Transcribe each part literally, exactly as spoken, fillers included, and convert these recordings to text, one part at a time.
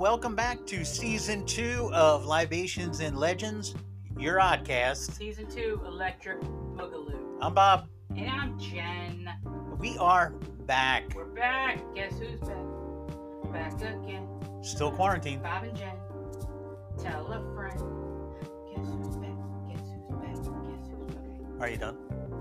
welcome back to season two of Libations and Legends, your oddcast. Season two, Electric Boogaloo. I'm Bob. And I'm Jen. We are back. We're back. Guess who's back? Back again. Still quarantined. Bob and Jen. Tell a friend. Guess who's back? Guess who's back? Guess who's back? Are you done?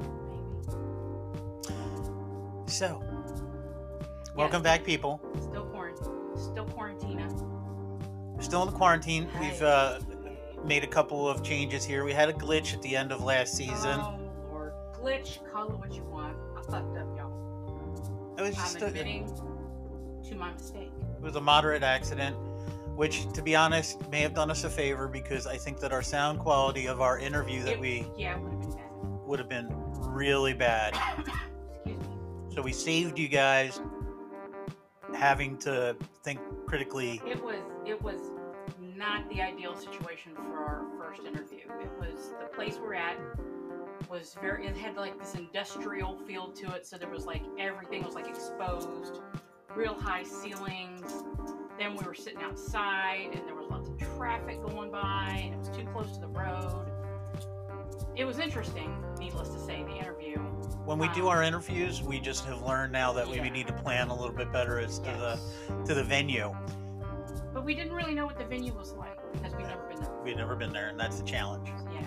Maybe. So, welcome Yes. back, people. Still quarantine. Still quarantina. Still in the quarantine. Hi. We've uh, made a couple of changes here. We had a glitch at the end of last season. Oh, Lord. Glitch, call it what you want. I fucked up, y'all. It was just I'm a, admitting to my mistake. it was a moderate accident, which, to be honest, may have done us a favor because I think that our sound quality of our interview that It- we Yeah, it would have been bad. would have been really bad. Excuse me. So we saved you guys having to think critically. It was it was not the ideal situation for our first interview. It was the place we're at was very it had like this industrial feel to it, so there was like everything was like exposed, real high ceilings. Then we were sitting outside and there was lots of traffic going by and it was too close to the road. It was interesting, needless to say, the interview. When we do our interviews, we just have learned now that we Yeah. need to plan a little bit better as to Yes. the to the venue. But we didn't really know what the venue was like because we've never been there. We've never been there, and that's the challenge. Yeah.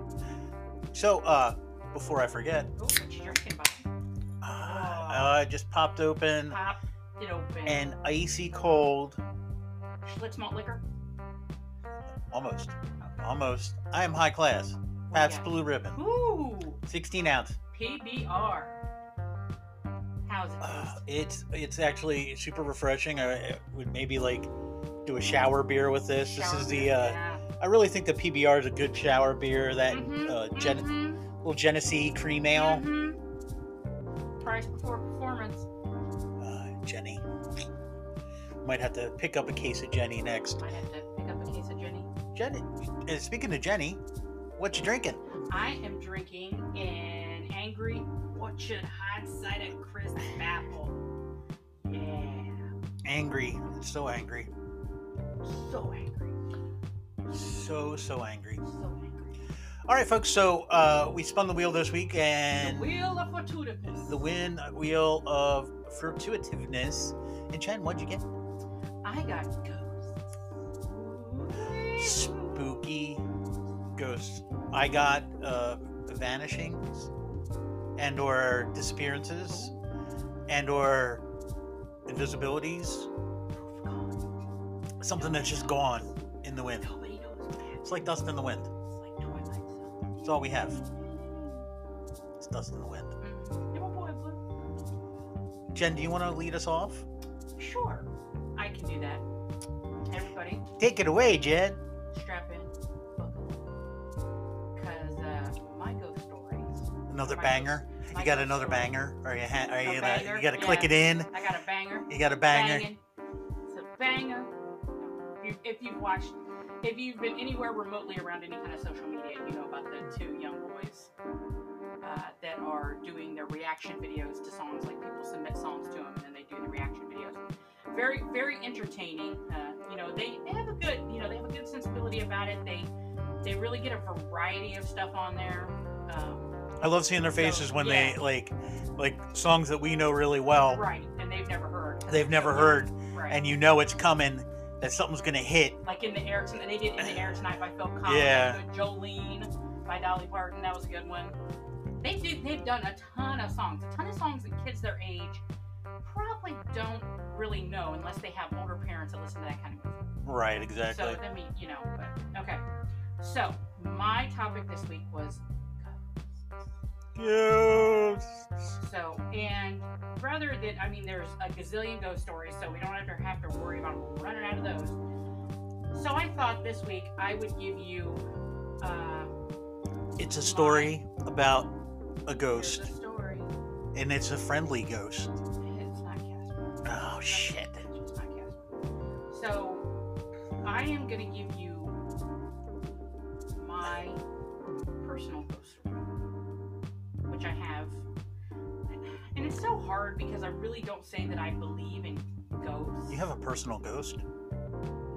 So, uh, before I forget, Oh, what you drinking, Bob? uh, I just popped open Pop it open. an icy cold, Schlitz malt liquor. almost, Okay. almost. I am high class. What Pabst you got? Blue Ribbon, Ooh, sixteen ounce. P B R. How's it Uh, taste? it's it's actually super refreshing. I, I would maybe like do a shower beer with this. This Shower is the. beer, Uh, yeah. I really think the P B R is a good shower beer. That Mhm, uh, Gen- mhm, little Genesee cream ale. mhm. Price before performance. Uh, Jenny. Might have to pick up a case of Jenny next. Might have to pick up a case of Jenny. Jenny. uh, Speaking of Jenny, what you drinking? I am drinking an Angry Orchard hot cider crisp apple. Yeah, Angry. So angry. so angry, So so angry. so angry. All right, folks. So uh, we spun the wheel this week, and The wheel of fortuitiveness. the win wheel of fortuitiveness. And Jen, what'd you get? I got ghosts. Spooky ghosts. I got uh, vanishings, and or disappearances, and or invisibilities. Something that's just gone in the wind. Nobody knows, man. It's like dust in the wind. It's like Twilight Zone. That's all we have. It's dust in the wind. Mm. You're my boy, Blue. Jen, do you want to lead us off? Sure, I can do that. Everybody, Take it away, Jen. strap in, buckle, because uh, my ghost stories. Another my banger. ghost- my You got ghost another stories- banger? Are you? Ha- are A you? Gonna, banger, you got to yeah. click it in. I got a banger. You got a banger. Banging. It's a banger. You, if you've watched, if you've been anywhere remotely around any kind of social media, you know about the two young boys uh, that are doing their reaction videos to songs. Like people submit songs to them, and then they do the reaction videos. Very, very entertaining. Uh, you know, they, they have a good, you know, they have a good sensibility about it. They, they really get a variety of stuff on there. Um, I love seeing their So, faces when yeah. they like, like songs that we know really well. right, and they've never heard. They've never heard, Right. and you know it's coming. That something's gonna hit. Like in the air tonight, they did In the Air Tonight by Phil Collins. Yeah. Good Jolene by Dolly Parton. That was a good one. They do. They've done a ton of songs. A ton of songs that kids their age probably don't really know unless they have older parents that listen to that kind of music. Right, exactly. So I mean, you know. But okay. So my topic this week was ghosts. Ghosts. So, and rather than, I mean, there's a gazillion ghost stories, so we don't have to have to worry about running out of those. So I thought this week I would give you. Uh, It's a story about a here's ghost, a story. and it's a friendly ghost. It's not Casper. Oh shit! It's not Casper. So I am gonna give you my personal ghost story, which I have. And it's so hard because I really don't say that I believe in ghosts. You have a personal ghost?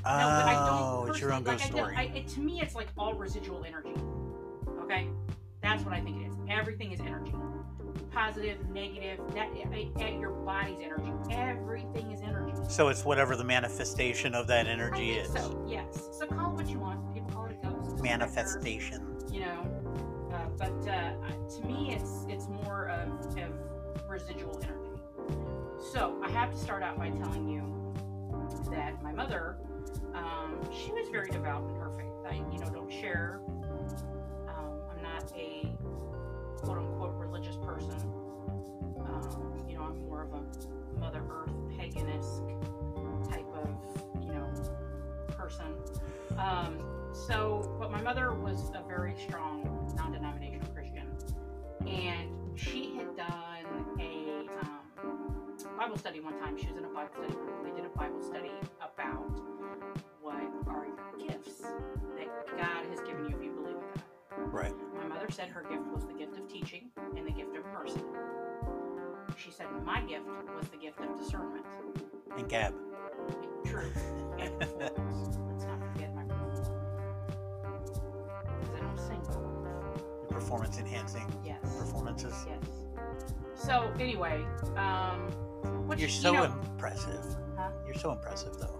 No, but I don't Oh, it's your own personally, like, ghost I don't, story. I, it, to me, it's like all residual energy. Okay? That's what I think it is. Everything is energy. Positive, negative, that, at your body's energy. Everything is energy. So it's whatever the manifestation of that I energy think is. so, yes. So call it what you want. People call it a ghost. a specter, Manifestation. You know, uh, but uh, to me, it's it's more of, of residual energy. So I have to start out by telling you that my mother, um, she was very devout in her faith. I, you know, don't share. Um, I'm not a quote unquote religious person. Um, you know, I'm more of a Mother Earth paganisque type of, you know, person. Um, so, but my mother was a very strong non-denominational Christian, and she had done a um, Bible study one time. She was in a Bible study group. They did a Bible study about what are your gifts that God has given you if you believe in God. Right. My mother said her gift was the gift of teaching and the gift of mercy. She said my gift was the gift of discernment. And Gab. True. And performance. Let's not forget my performance. Because I don't sing well. Performance enhancing Yes. performances. Yes. So anyway, um, which, You're so you know, impressive. Huh? You're so impressive, though.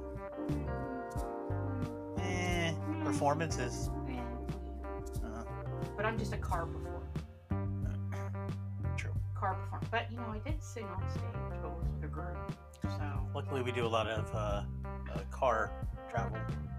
Eh, performances. eh, Uh, but I'm just a car performer. true. Car performer. But you know, I did sing on stage, but it was with a group. So Luckily, we do a lot of uh, uh, car travel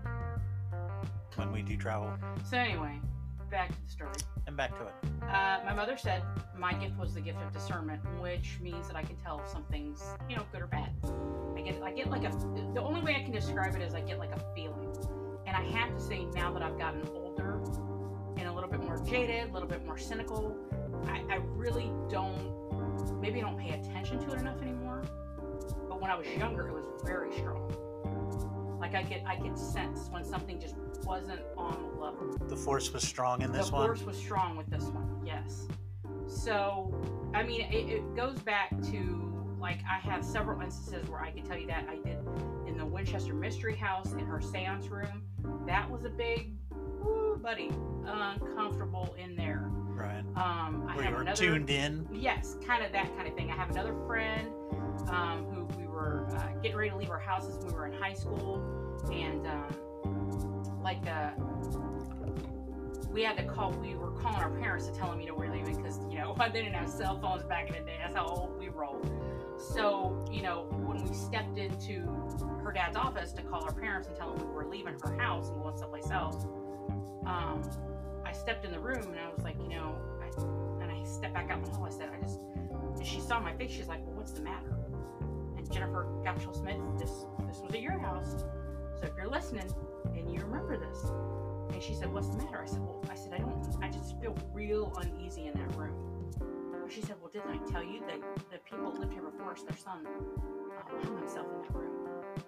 when we do travel. so anyway, back to the story. And back to it. Uh, my mother said my gift was the gift of discernment, which means that I can tell if something's, you know, good or bad. I get, I get like a. The only way I can describe it is I get like a feeling, and I have to say now that I've gotten older and a little bit more jaded, a little bit more cynical, I, I really don't. Maybe I don't pay attention to it enough anymore. But when I was younger, it was very strong. Like I get, I could sense when something just wasn't on the level. The force was strong in this the one. force was strong with this one, yes. So, I mean, it, it goes back to, like, I have several instances where I can tell you that I did in the Winchester Mystery House, in her seance room. That was a big, woo, buddy, uncomfortable in there. Right. Um, I Where have you were another, tuned in. Yes, kind of that kind of thing. I have another friend um, who we were uh, getting ready to leave our houses when we were in high school, and um, like uh, we had to call. We were calling our parents to tell them, you know, we're leaving because, you know, they didn't have cell phones back in the day. That's how old we rolled. So, you know, when we stepped into her dad's office to call our parents and tell them we were leaving her house and going someplace else, um, I stepped in the room and I was like, you know, I, and I stepped back out in the hall. I said, I just, and she saw my face. She's like, well, what's the matter? And Jennifer Gotchell Smith, this this was at your house. So if you're listening and you remember this, and she said, what's the matter? I said, well, I said, I don't, I just feel real uneasy in that room. She said, well, didn't I tell you that the people that lived here before us, their son uh, hung himself in that room?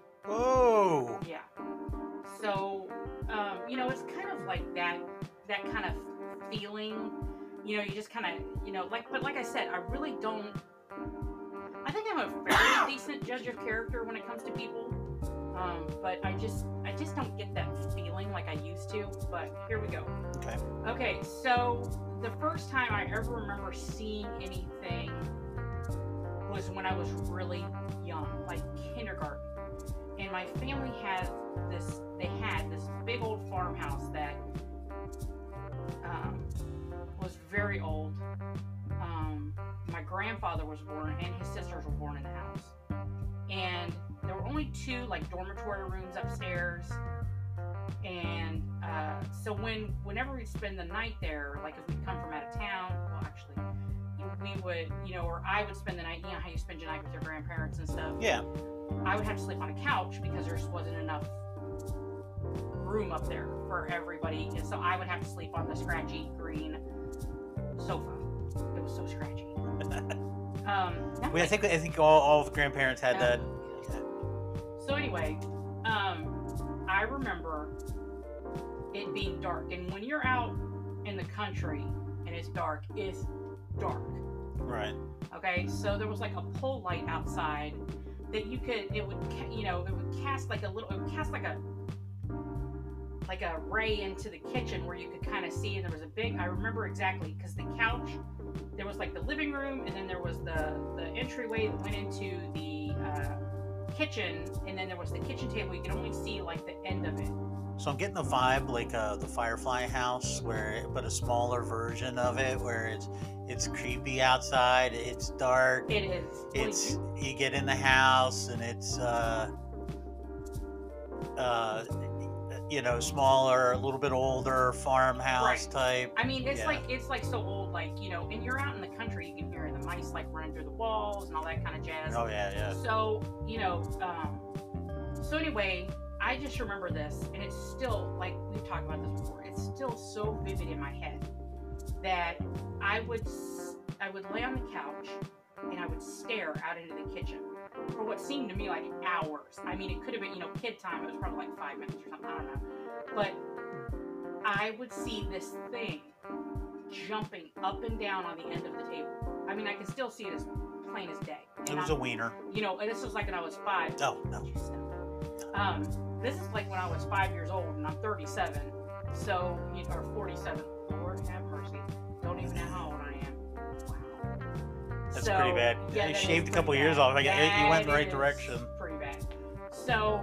Oh. Yeah. So, um, you know, it's kind of like that, that kind of feeling, you know, you just kind of, you know, like, but like I said, I really don't, I think I'm a fairly decent judge of character when it comes to people. Um, but I just, I just don't get that feeling like I used to, but here we go. Okay. Okay, so the first time I ever remember seeing anything was when I was really young, like kindergarten. And my family had this, they had this big old farmhouse that um, was very old. Um, my grandfather was born and his sisters were born in the house. And there were only two like dormitory rooms upstairs. And uh, so when whenever we'd spend the night there, like if we'd come from out of town, well actually, we would, you know, or I would spend the night, you know how you spend your night with your grandparents and stuff. Yeah. I would have to sleep on a couch because there just wasn't enough room up there for everybody. And so I would have to sleep on the scratchy green sofa. It was so scratchy. um, Well, I think I think all, all of the grandparents had that. So anyway, um, I remember it being dark, and when you're out in the country and it's dark, it's dark. Right. Okay, so there was like a pole light outside that you could, it would, ca- you know, it would cast like a little, it would cast like a like a ray into the kitchen where you could kind of see, and there was a big, I remember exactly, because the couch, there was like the living room, and then there was the, the entryway that went into the uh, kitchen, and then there was the kitchen table. You could only see like the end of it. So I'm getting the vibe like uh, the Firefly house, where but a smaller version of it, where it's it's creepy outside, it's dark, It is. Well, it's you- you get in the house and it's uh, uh, you know, smaller, a little bit older farmhouse Right. type. I mean, it's Yeah. like it's like so old, like, you know, and you're out in the country, you can hear the mice like running through the walls and all that kind of jazz. Oh yeah, yeah. So, you know, um, so anyway, I just remember this, and it's still, like, we've talked about this before, it's still so vivid in my head that I would, s- I would lay on the couch, and I would stare out into the kitchen for what seemed to me like hours. I mean, it could have been, you know, kid time, it was probably like five minutes or something, I don't know. But I would see this thing jumping up and down on the end of the table. I mean, I can still see it as plain as day. It And was I'm- a wiener. you know, and this was like when I was five. Oh no. You stop. Um, this is like when I was five years old, and I'm thirty-seven. So, you know, or forty-seven. Lord have mercy. Don't even know how old I am. Wow. That's So, pretty bad. Yeah, You that is shaved a couple pretty years bad. off. I got- you went in the That right is direction. Pretty bad. So,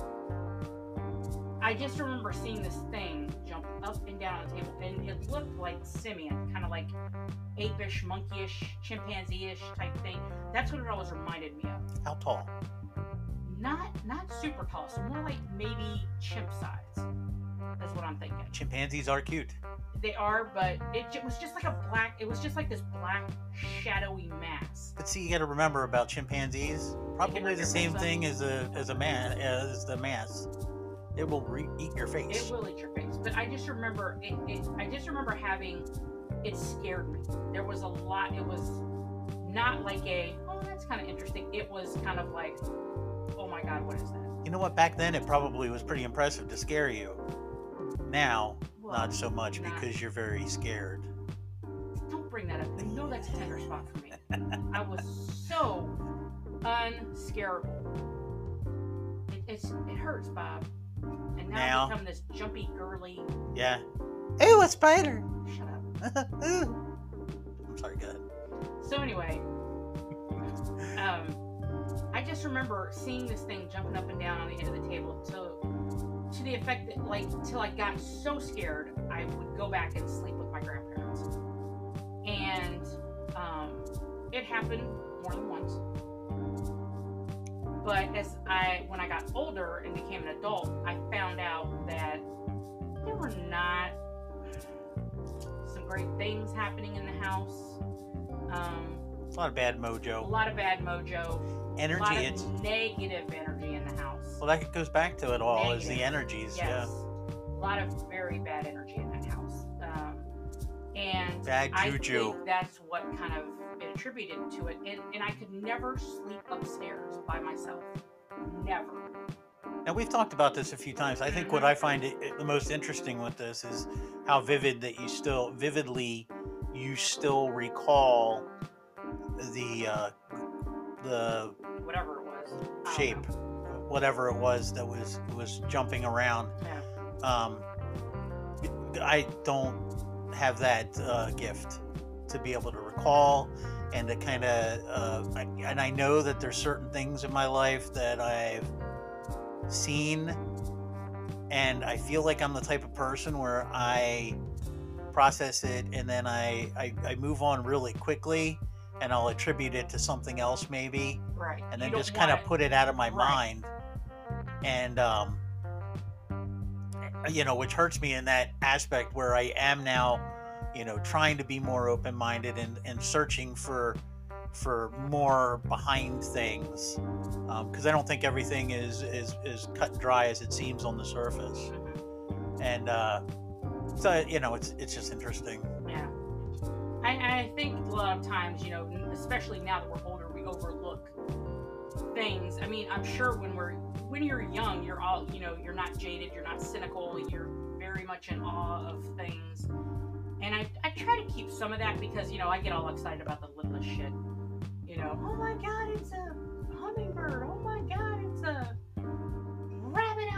I just remember seeing this thing jump up and down on the table, and it looked like simian, kind of like ape-ish, monkey-ish, chimpanzee-ish type thing. That's what it always reminded me of. How tall? Not not super tall, so more like maybe chimp size. That's what I'm thinking. Chimpanzees are cute. They are, but it ju- was just like a black. It was just like this black shadowy mass. But see, you got to remember about chimpanzees. Probably rip the your same face thing as a as a man as the mass. It will re- eat your It face. will eat your face. But I just remember it, it. I just remember having. It scared me. There was a lot. It was not like a. Oh, that's kind of interesting. It was kind of like, oh my God, what is that? You know what? Back then, it probably was pretty impressive to scare you. Now, Well, not so much not- because you're very scared. Don't bring that up. You know that's a tender spot for me. I was so unscarable. It, it's, it hurts, Bob. And now, Now? I've become this jumpy, girly. Yeah. Ooh, a spider. Shut up. Ooh. I'm sorry, go ahead. So anyway, um, I just remember seeing this thing jumping up and down on the end of the table to, to the effect that, like, till I got so scared, I would go back and sleep with my grandparents. And um, it happened more than once. But as I, when I got older and became an adult, I found out that there were not some great things happening in the house. Um, A lot of bad a mojo. lot of bad mojo. A lot Energy. of It's negative energy in the house. well, that goes back to it all. Is the Negative. energies? Yes. A lot of very bad energy in that house. Um, and Bad I juju. think that's what kind of it attributed to it. And, and I could never sleep upstairs by myself. Never. Yeah. Now we've talked about this a few times. I think what Mhm. I find it, it- the most interesting with this is how vivid that you still vividly you still recall the uh, the Whatever it was. I don't shape, know. whatever it was that was was jumping around. Yeah. Um, I don't have that uh, gift to be able to recall and to kind of, uh, and I know that there's certain things in my life that I've seen, and I feel like I'm the type of person where I process it and then I, I, I move on really quickly, and I'll attribute it to something else maybe, Right. and You then don't just kind of want put it out of my Right. mind, and um, you know, which hurts me in that aspect where I am now, you know, trying to be more open-minded and, and searching for for more behind things, because I don't think everything is, is is cut and dry as it seems on the surface, Mhm. and uh, so you know, it's it's just interesting. Yeah. I, I think a lot of times, you know, especially now that we're older, we overlook things. I mean, I'm sure when we're when you're young, you're all, you know, you're not jaded, you're not cynical, you're very much in awe of things. And I, I try to keep some of that because, you know, I get all excited about the littlest shit. You know, oh my God, it's a hummingbird. Oh my God, it's a rabbit out in the yard.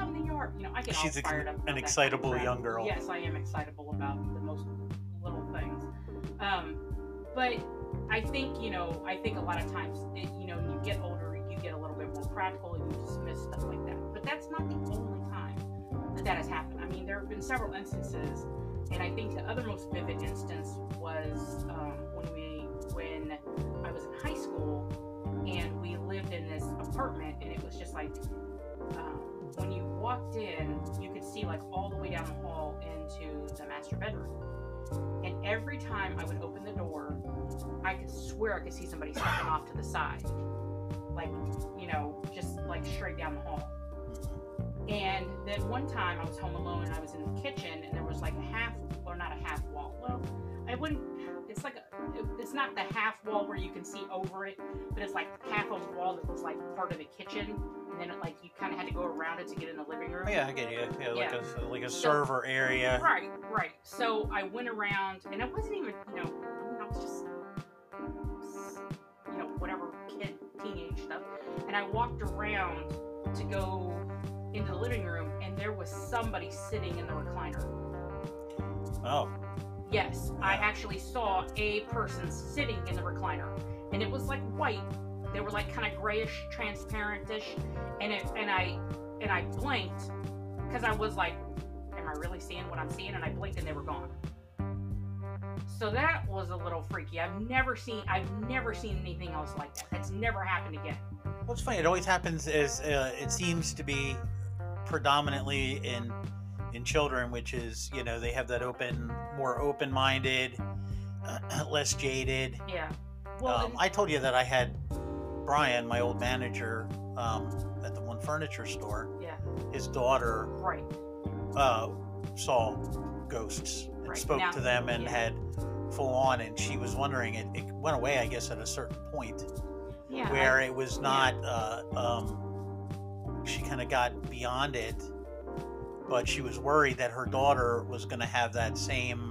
part, you know, I get all She's fired up. an about that excitable kind of young girl. Yes, I am excitable about the most little things. Um, but I think, you know, I think a lot of times, it, you know, when you get older, you get a little bit more practical and you dismiss stuff like that. But that's not the only time that that has happened. I mean, there have been several instances, and I think the other most vivid instance was um, when we, when I was in high school, and we lived in this apartment, and it was just like, um, when you walked in, you could see like all the way down the hall into the master bedroom. And every time I would open the door, I could swear I could see somebody stepping off to the side. Like, you know, just like straight down the hall. And then one time I was home alone and I was in the kitchen and there was like a half, or not a half wall. Well, I wouldn't, it's like, a, it's not the half wall where you can see over it, but it's like half of the wall that was like part of the kitchen. And then it, like you kind of had to go around it to get in the living room. Oh, yeah, I get you. Yeah, like Yeah. a like a So- server area. Right, right. So I went around, and I wasn't even, you know, I mean, I was just, you know, whatever kid, teenage stuff. And I walked around to go into the living room, and there was somebody sitting in the recliner. Oh, Yes, I actually saw a person sitting in the recliner, and it was like white. They were like kind of grayish, transparent-ish, and it, and I, and I blinked because I was like, "Am I really seeing what I'm seeing?" And I blinked, and they were gone. So that was a little freaky. I've never seen, I've never seen anything else like that. That's never happened again. what's funny? It always happens is uh, it seems to be predominantly in in children, which is, you know, they have that open, more open-minded, uh, less jaded. Yeah. Well, Um, and- I told you that I had Brian, my old manager, um, at the one furniture store. yeah. His daughter Right. uh, saw ghosts and Right. spoke Now- to them and yeah. had full on, and she was wondering. It, it went away, I guess, at a certain point Yeah. where I- it was not. Uh, um, she kind of got beyond it, but she was worried that her daughter was going to have that same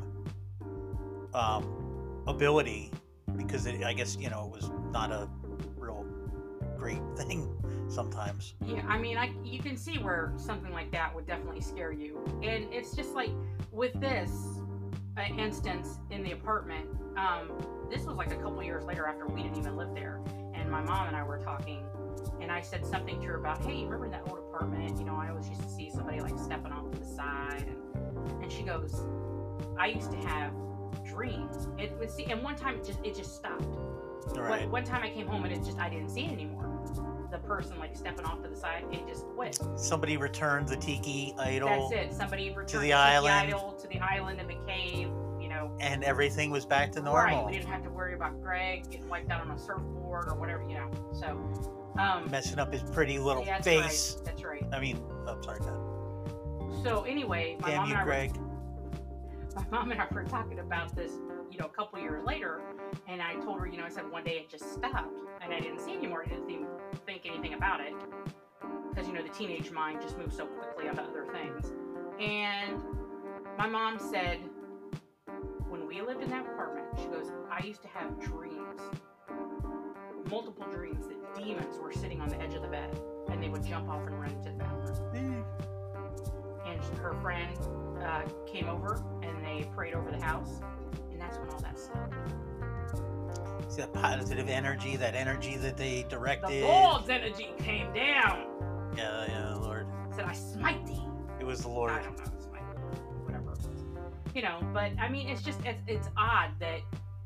um, ability, because it, I guess, you know, it was not a real great thing sometimes. Yeah, I mean, I you can see where something like that would definitely scare you, and it's just like with this uh, instance in the apartment. Um, this was like a couple years later after we didn't even live there, and my mom and I were talking, and I said something to her about, "Hey, remember that old apartment? You know, I always used to see somebody like stepping off to the side," and, and she goes, "I used to have dreams. It was see, and one time it just it just stopped. Right. One, one time I came home and it just I didn't see it anymore. The person like stepping off to the side, it just quit. Somebody returned the tiki idol, That's it. Somebody returned the the island. idol to the island in the cave. You know, and everything was back to right? normal. We didn't have to worry about Greg getting wiped out on a surfboard or whatever. You know, so um, Messing up his pretty little yeah, that's face. Right. That's right. I mean, I'm sorry, God. So anyway, my Damn mom you, and I were Greg. my mom and I were talking about this, you know, a couple years later, and I told her, you know, I said one day it just stopped, and I didn't see it anymore. I didn't even think anything about it, because, you know, the teenage mind just moves so quickly onto other things. And my mom said, when we lived in that apartment, she goes, I used to have dreams, multiple dreams, that demons were sitting on the edge of the bed, and they would jump off and run into the bathroom. And her friend uh, came over and they prayed over the house, and that's when all that stopped. See that positive energy, that energy that they The directed. Lord's energy came down. Yeah, yeah, Lord. Said, I smite thee. It was the Lord. I don't know, smite thee, whatever it was. You know, but I mean, it's just it's, it's odd that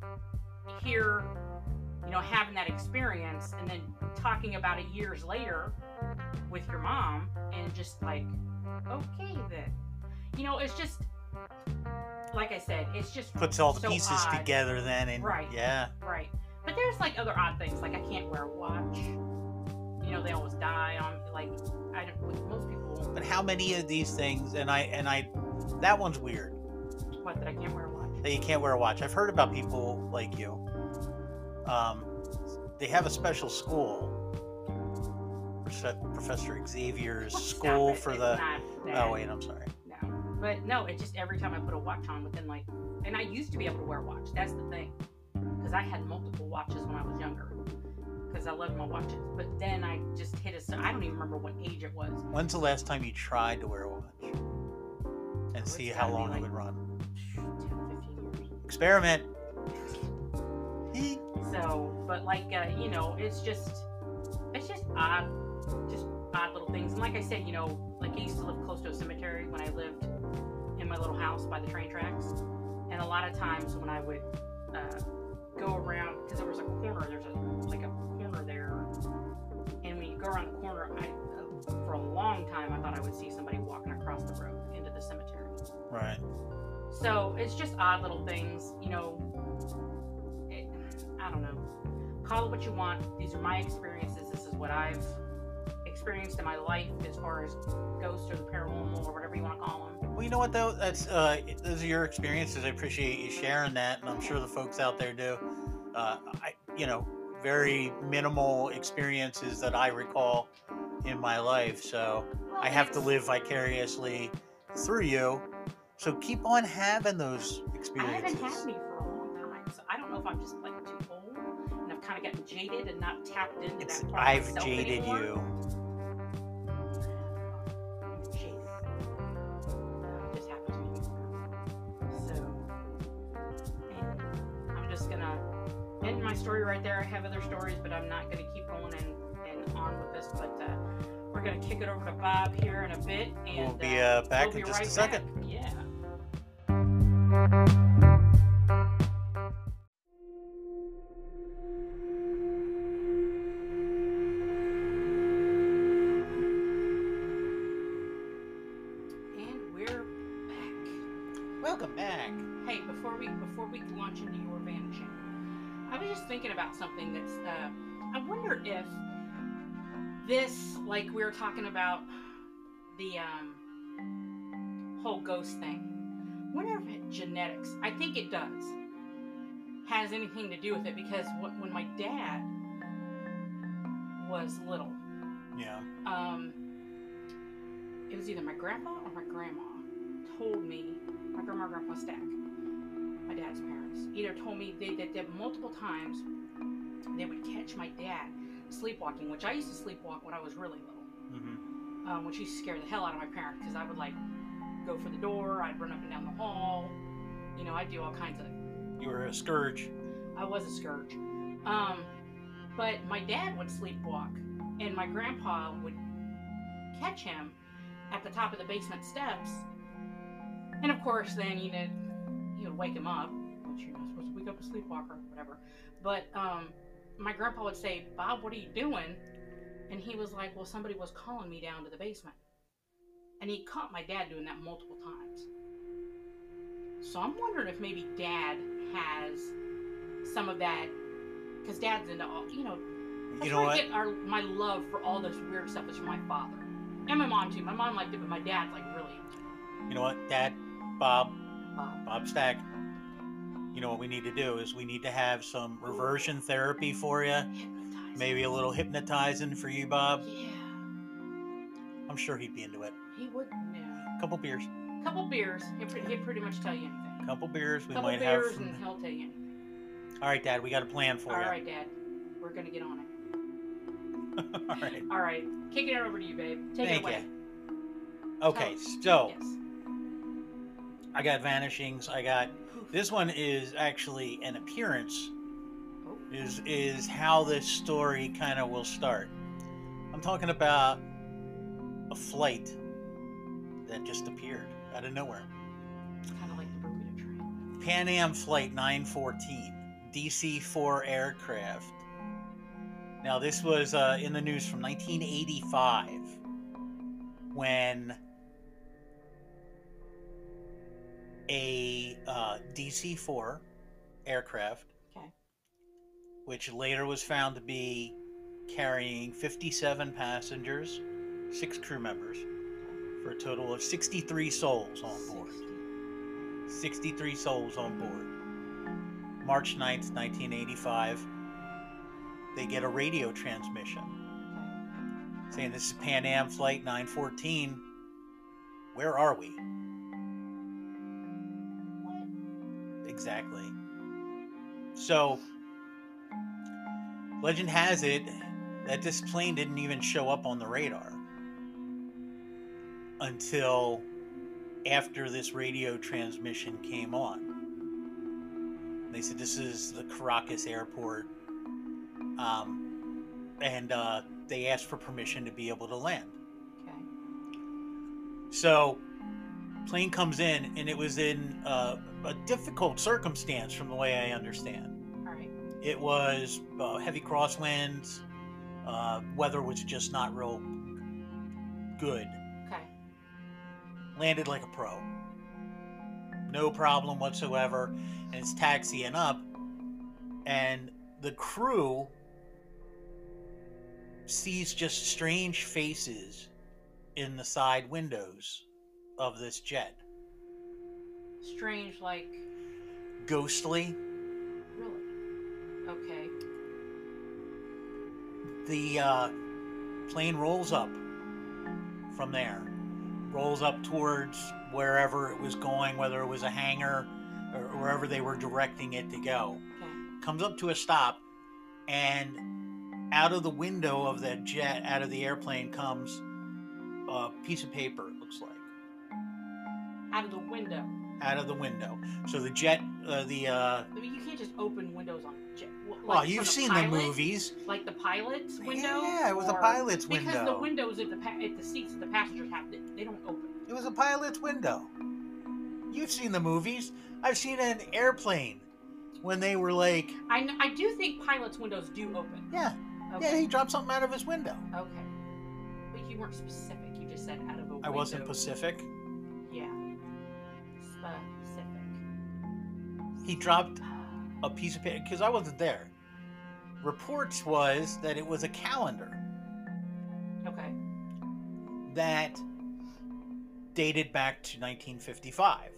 here, you know, having that experience and then talking about it years later with your mom, and just like, okay then, you know, it's just like I said, it's just Puts all the so pieces odd. together then, and Right. yeah. Right. But there's like other odd things, like I can't wear a watch. You know, they always die on, like, I don't, with most people, But how many of these things? And I and I, that one's weird. what, that I can't wear a watch? That you can't wear a watch. I've heard about people like you. Um, they have a special school, Profe- Professor Xavier's Stop school it, for it's the. not that. Oh wait, I'm sorry. No. But no, it just every time I put a watch on within like, and I used to be able to wear a watch. That's the thing. Because I had multiple watches when I was younger. because I love my watches. But then I just hit a. I don't even remember what age it was. When's the last time you tried to wear a watch and Oh, see it's how gotta be long it like would run? ten, fifteen years. Experiment. So, but like, uh, you know, it's just, it's just odd, just odd little things. And like I said, you know, like I used to live close to a cemetery when I lived in my little house by the train tracks. And a lot of times when I would uh, go around, because there was a corner, there's a, like a corner there. And when you go around the corner, I, uh, for a long time, I thought I would see somebody walking across the road into the cemetery. Right. So it's just odd little things, you know. It, I don't know. Call it what you want. These are my experiences. This is what I've experienced in my life as far as ghosts or the paranormal or whatever you want to call them. Well, you know what though? That's uh, those are your experiences. I appreciate you sharing that, and I'm sure the folks out there do. Uh, I, you know, very minimal experiences that I recall in my life, so Well, I have to it's- live vicariously through you. So keep on having those I experiences. haven't had me for a long time, so I don't know if I'm just like too old and I've kind of gotten jaded and not tapped into It's, that part I've of myself jaded anymore. you. I'm jaded. Uh, it just happened to me. So, and I'm just gonna end my story right there. I have other stories, but I'm not gonna keep going and, and on with this. But uh, we're gonna kick it over to Bob here in a bit, and We'll be uh, back we'll in be just right a second. back. Yeah. And we're back. Welcome back. Hey, before we before we launch into your vanishing, I was just thinking about something that's. Uh, I wonder if this, like we were talking about, the um, whole ghost thing. Wonder if it, genetics. I think it does. Has anything to do with it, because wh- when my dad was little, Yeah. um, it was either my grandpa or my grandma told me, my grandma and grandpa Stack, my dad's parents, either told me they did that multiple times. They would catch my dad sleepwalking, which I used to sleepwalk when I was really little, Mm-hmm. um, which used to scare the hell out of my parents, because I would like go for the door, I'd run up and down the hall, you know, I'd do all kinds of. You were a scourge. I was a scourge. Um, but my dad would sleepwalk, and my grandpa would catch him at the top of the basement steps. And of course, then you know, he would wake him up, which you're not supposed to wake up a sleepwalker, whatever. But um, my grandpa would say, "Bob, what are you doing?" And he was like, "Well, somebody was calling me down to the basement." And he caught my dad doing that multiple times. So I'm wondering if maybe Dad has some of that, because Dad's into all, you know, that's You know where I what? get our, my love for all this weird stuff is from my father. And my mom too. My mom liked it, but my dad's like really You know what, Dad, Bob, Bob. Bob Stack. You know what we need to do is we need to have some reversion therapy for you. Hypnotized. Maybe a little hypnotizing for you, Bob. Yeah. I'm sure he'd be into it. He would, yeah. Couple beers. Couple beers, he'd, pre- he'd pretty much tell you anything. Couple beers. We Couple might beers have. From... and he'll tell you anything. All right, Dad. We got a plan for All you. right, Dad. We're gonna get on it. All right. All right. Kicking it over to you, babe. Take Thank it away. you. Okay, so Yes. I got vanishings. I got this one is actually an appearance. Oh. Is is how this story kind of will start. I'm talking about a flight that just appeared out of nowhere. Kind of like the Bermuda Triangle. Pan Am Flight nine fourteen, D C four aircraft. Now, this was uh, in the news from nineteen eighty-five when a uh, D C four aircraft, Okay. which later was found to be carrying fifty-seven passengers, six crew members, for a total of sixty-three souls on board. sixty-three souls on board. March ninth, nineteen eighty-five, they get a radio transmission saying, "This is Pan Am Flight nine fourteen. Where are we?" What? Exactly. So Legend has it that this plane didn't even show up on the radar until after this radio transmission came on. They said this is the Caracas airport, um, and uh, they asked for permission to be able to land. Okay. So, plane comes in, and it was in uh, a difficult circumstance, from the way I understand. All right. It was uh, heavy crosswinds. Uh, weather was just not real good. Okay. Landed like a pro. No problem whatsoever. And it's taxiing up. And the crew sees just strange faces in the side windows of this jet. Strange, like. Ghostly. Really? Okay. The uh, plane rolls up from there. Rolls up towards wherever it was going, whether it was a hangar or wherever they were directing it to go. Okay. Comes up to a stop, and out of the window of that jet, out of the airplane, comes a piece of paper, it looks like. Out of the window. Out of the window. So the jet, uh, the... Uh, I mean, you can't just open windows on jet. Like well, you've the seen pilot, the movies. Like the pilot's window? Yeah, it was a or, pilot's window. Because the windows at the, pa- at the seats that the passengers have, they, they don't open. It was a pilot's window. You've seen the movies. I've seen an airplane when they were like... I, kn- I do think pilots' windows do open. Yeah. Okay. Yeah, he dropped something out of his window. Okay. But you weren't specific. You just said out of a window. I wasn't Pacific. Yeah. Specific. He dropped a piece of paper, because I wasn't there. Reports was that it was a calendar Okay. that dated back to nineteen fifty-five.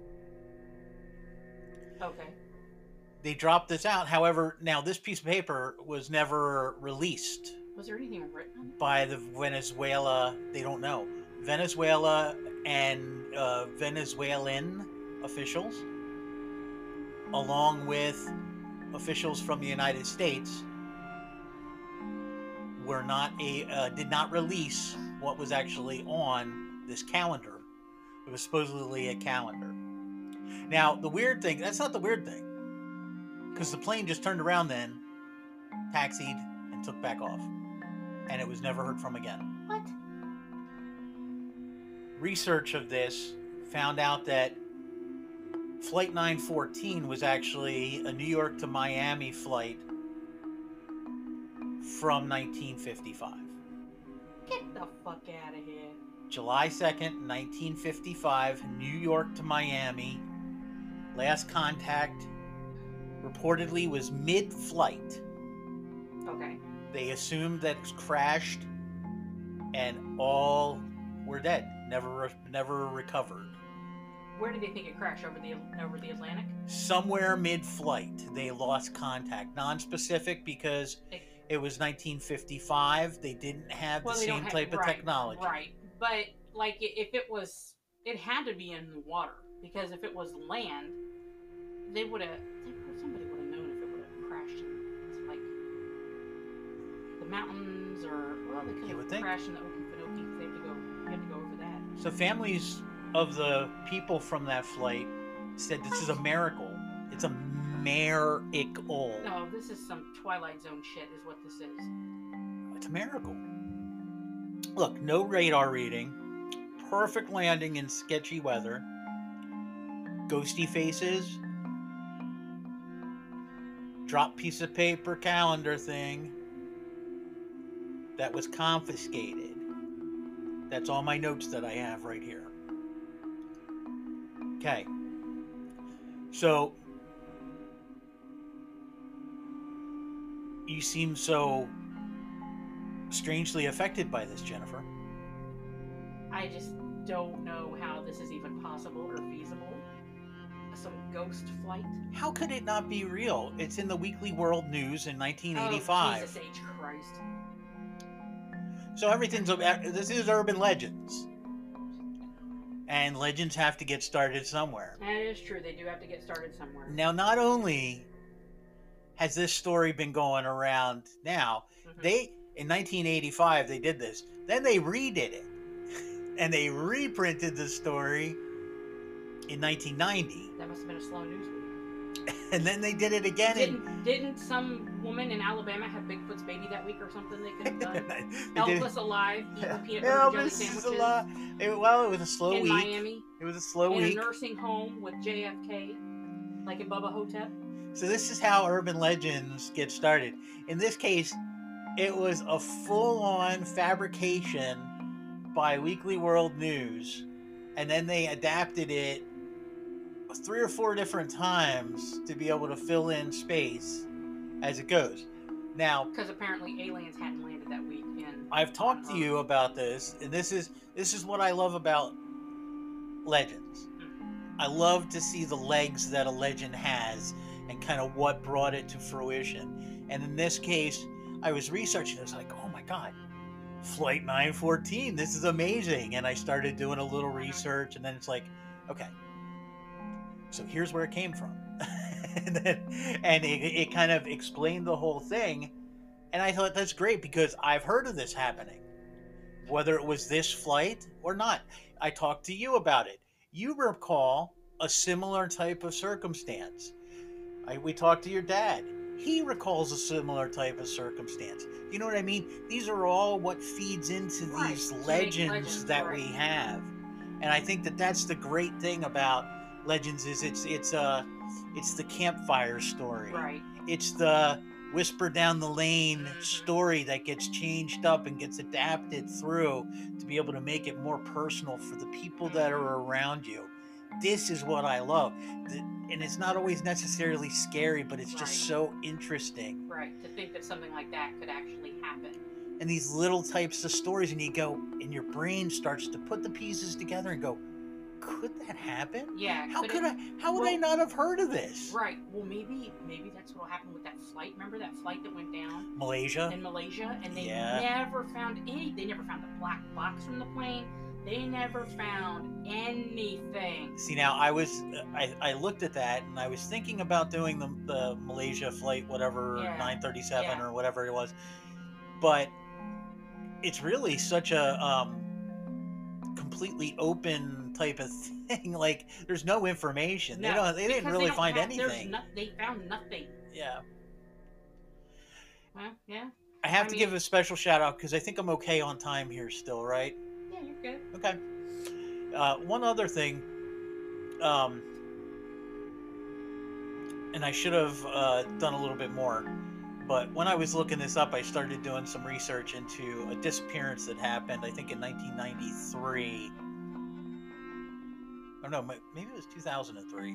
Okay. They dropped this out. However, now this piece of paper was never released Was there anything written on it? by the Venezuela, they don't know, Venezuela and uh, Venezuelan officials, along with officials from the United States, were not a uh, did not release what was actually on this calendar. It was supposedly a calendar. Now, the weird thing, that's not the weird thing, because the plane just turned around then, taxied, and took back off. And it was never heard from again. What? Research of this found out that Flight nine fourteen was actually a New York to Miami flight from nineteen fifty-five. Get the fuck out of here. July second, nineteen fifty-five, New York to Miami. Last contact reportedly was mid-flight. Okay. They assumed that it crashed and all were dead. Never re- never recovered. Where did they think it crashed? Over the over the Atlantic? Somewhere mid-flight, they lost contact. Non-specific because It, it was nineteen fifty-five. They didn't have well, the they don't same have- type of right, technology. Right. But, like, i- if it was... It had to be in the water. Because if it was land, they would have... Somebody would have known if it would have crashed in, like, the mountains or... Well, they could You would have think. crashed in the Okefenokee. They had to go, you had to go over that. So families of the people from that flight said this is a miracle. It's a miracle. No, this is some Twilight Zone shit is what this is. It's a miracle. Look, no radar reading, perfect landing in sketchy weather, ghosty faces, drop piece of paper calendar thing that was confiscated. That's all my notes that I have right here. Okay. So, you seem so strangely affected by this, Jennifer. I just don't know how this is even possible or feasible. Some ghost flight. How could it not be real? It's in the Weekly World News in nineteen eighty-five. Oh, Jesus H. Christ. So everything's, this is urban legends. And legends have to get started somewhere. That is true. They do have to get started somewhere. Now, not only has this story been going around now. Mhm. They in nineteen eighty-five they did this. Then they redid it, and they reprinted the story in nineteen ninety, That must have been a slow news week. and then they did it again. Didn't didn't some woman in Alabama have Bigfoot's baby that week or something? They could have done. They did- Elvis alive, eating peanut butter and jelly Elvis is sandwiches a lot. It, well, it was a slow in week. Miami, It was a slow in week. a nursing home with J F K, like in Bubba Hotep. So this is how urban legends get started. In this case, it was a full-on fabrication by Weekly World News, and then they adapted it three or four different times to be able to fill in space as it goes. Now, Because apparently aliens hadn't landed that week. And I've talked to you about this, and this is this is what I love about legends. I love to see the legs that a legend has and kind of what brought it to fruition. And in this case, I was researching. I was like, oh my God, Flight nine fourteen, this is amazing. And I started doing a little research, and then it's like, okay, so here's where it came from. and then, and it, it kind of explained the whole thing. And I thought that's great because I've heard of this happening, whether it was this flight or not. I talked to you about it. You recall a similar type of circumstance. I, we talked to your dad. He recalls a similar type of circumstance. You know what I mean? These are all what feeds into Right, these to make legends, legends, that right. we have. And I think that that's the great thing about legends is it's it's uh it's the campfire story. Right. It's the whisper down the lane Mhm. story that gets changed up and gets adapted through to be able to make it more personal for the people that are around you. This is what I love. The, and it's not always necessarily scary, but it's just Right. so interesting. Right. To think that something like that could actually happen. And these little types of stories, and you go, and your brain starts to put the pieces together and go, could that happen? Yeah. How could could it- I? How would I well- not have heard of this? Right. Well, maybe maybe that's what'll happen with that flight. Remember that flight that went down Malaysia. in Malaysia, and they Yeah. never found any. They never found the black box from the plane. They never found anything. See, now I was, I, I looked at that and I was thinking about doing the, the Malaysia flight, whatever, Yeah. nine thirty-seven Yeah. or whatever it was. But it's really such a um, completely open type of thing. Like, there's no information. they No, don't. They didn't because really don't find have- there's anything. no- they found nothing. Yeah. Well, yeah. I have I to mean- give a special shout out because I think I'm okay on time here still, right? Yeah, you're good. Okay. Uh, one other thing, um, and I should have uh, done a little bit more, but when I was looking this up, I started doing some research into a disappearance that happened, I think in nineteen ninety-three. Oh no, ma- maybe it was two thousand three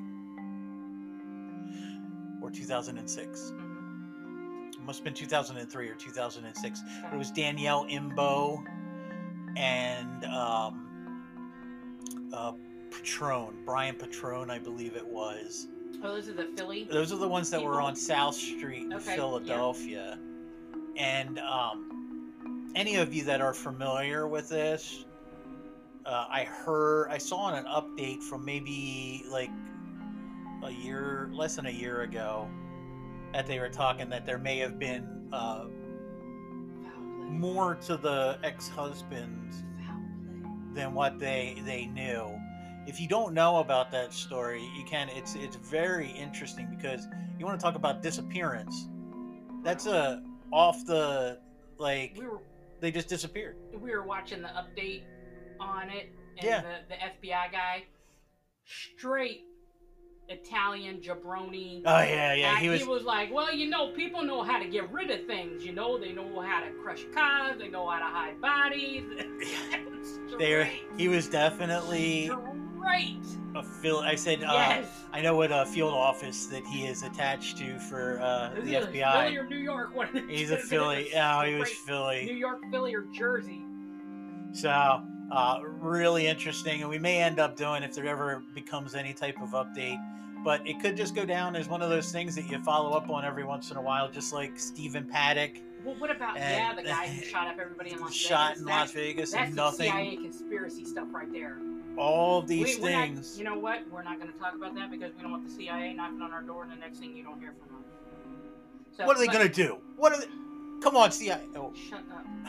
or two thousand six. Mhm. It must have been two thousand three or two thousand six. It was Danielle Imbo and um, uh, Patrone, Brian Patrone, I believe it was. Oh, those are the Philly. Those are the ones that were People? on South Street in Okay, yeah. Philadelphia. And um, any of you that are familiar with this, uh, I heard, I saw an update from maybe like a year, less than a year ago, that they were talking that there may have been uh, Foul play. more to the ex-husband Foul play. than what they they knew. If you don't know about that story, you can. It's it's very interesting because you want to talk about disappearance. That's a off the like We were they just disappeared. we were watching the update on it, and Yeah. the, the F B I guy, straight Italian jabroni. Oh yeah, yeah. He act- was. like, well, you know, people know how to get rid of things. You know, they know how to crush cars. They know how to hide bodies. There, Straight. he was definitely Straight. a field. I said, uh, Yes. I know what uh, field office that he is attached to for uh, Is the it F B I. Philly or New York? What is He's it? a Philly. Oh, he was Straight Philly. New York, Philly, or Jersey. So, uh, really interesting, and we may end up doing if there ever becomes any type of update. But it could just go down as one of those things that you follow up on every once in a while, just like Stephen Paddock Well, what about And- yeah, the guy who shot up everybody in Las shot Vegas? in That- Las Vegas That's and the C I A nothing. conspiracy stuff right there. All of these We- we're not- things. you know what? We're not going to talk about that because we don't want the C I A knocking on our door, and the next thing you don't hear from them. So, what are they but- gonna do? What are they? Come on, C I A. Oh. Shut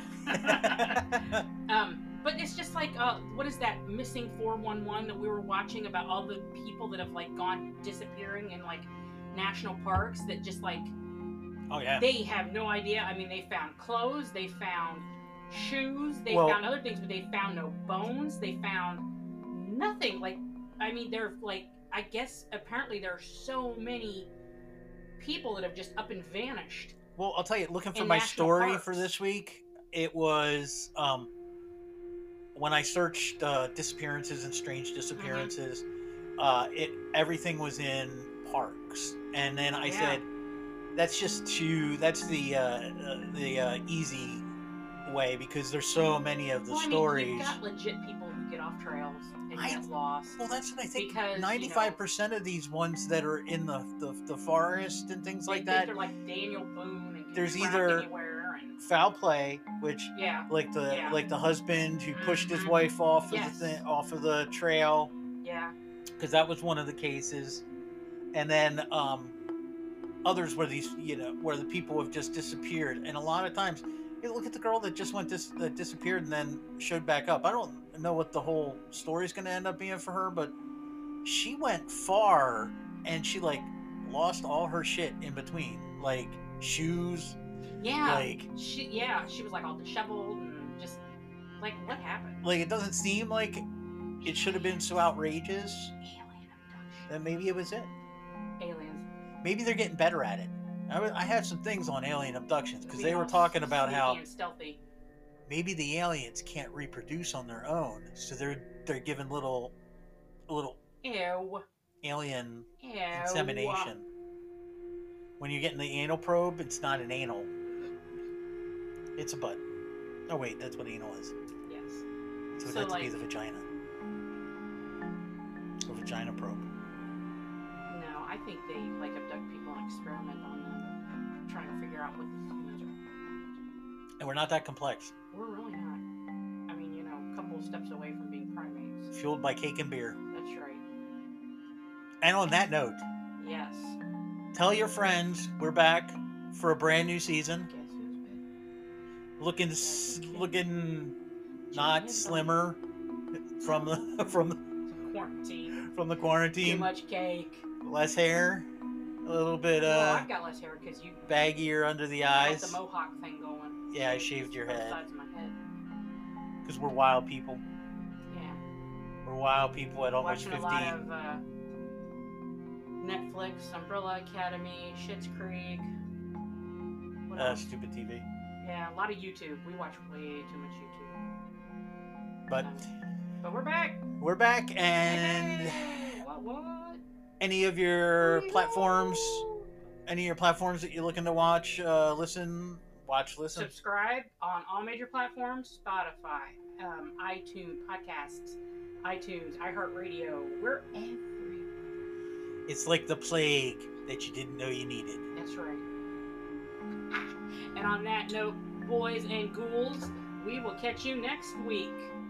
up. um, but it's just like, uh, what is that missing four one one that we were watching about all the people that have like gone disappearing in like national parks that just like Oh yeah. they have no idea. I mean, they found clothes, they found shoes, they Well- found other things, but they found no bones. They found nothing. Like, I mean, they're like, I guess apparently there are so many people that have just up and vanished. Well, I'll tell you, looking for In my national story parks. for this week, it was um, when I searched uh, disappearances and strange disappearances. Mm-hmm. Uh, it everything was in parks, and then I Yeah. said, "That's just too. That's the uh, uh, the uh, easy way because there's so many of the Well, I mean, stories." you've got legit people who get off trails and I- get lost. Well, that's what I think. Because, you know- Ninety-five percent of these ones that are in the, the the forest and things They like think that, they're like Daniel Boone and can There's track either- anywhere and foul play, which yeah, like the Yeah. like the husband who pushed his Mhm. wife off Yes. of the thing, off of the trail, yeah, because that was one of the cases, and then um, others where these you know where the people have just disappeared, and a lot of times, you look at the girl that just went dis- that disappeared and then showed back up. I don't know what the whole story's going to end up being for her, but she went far and she like lost all her shit in between, like shoes, yeah. like she, yeah, she was like all disheveled and just like, what happened? like it doesn't seem like it should have been so outrageous. Alien abduction. Then maybe it was it. Aliens. Maybe they're getting better at it. I, wa- I had some things on alien abductions because Being they were all talking about sneaky how and stealthy. maybe the aliens can't reproduce on their own, so they're they're giving little little Ew. alien Ew. insemination. When you're getting the anal probe, it's not an anal. It's a butt. Oh wait, that's what anal is. Yes. So, So, it has to be like- the vagina. A vagina probe. No, I think they like abduct people and experiment on them, trying to figure out what these humans are. And we're not that complex. We're really not. I mean, you know, a couple of steps away from being primates. Fueled by cake and beer. That's right. And on that note, Yes. tell your friends we're back for a brand new season. Guess who's back? Looking, s- looking Jimmy not and slimmer from the from the, Bubba. Quarantine. from the Too quarantine. much cake. Less hair, a little bit well, uh I've got less hair because you baggier under the got eyes. the mohawk thing going. Yeah, I shaved your Both head sides of my head. because we're wild people. Yeah. We're wild people at almost Watching a lot fifteen. of uh, Netflix, Umbrella Academy, Schitt's Creek. What Uh, else? stupid T V. Yeah, a lot of YouTube. We watch way too much YouTube. But So, but we're back. we're back, and Hey, what? What? any of your Wee-hoo. platforms, any of your platforms that you're looking to watch, uh, listen, watch, listen. Subscribe on all major platforms: Spotify, um, iTunes, podcasts, iTunes, iHeartRadio. We're everywhere. It's like the plague that you didn't know you needed. That's right. And on that note, boys and ghouls, we will catch you next week.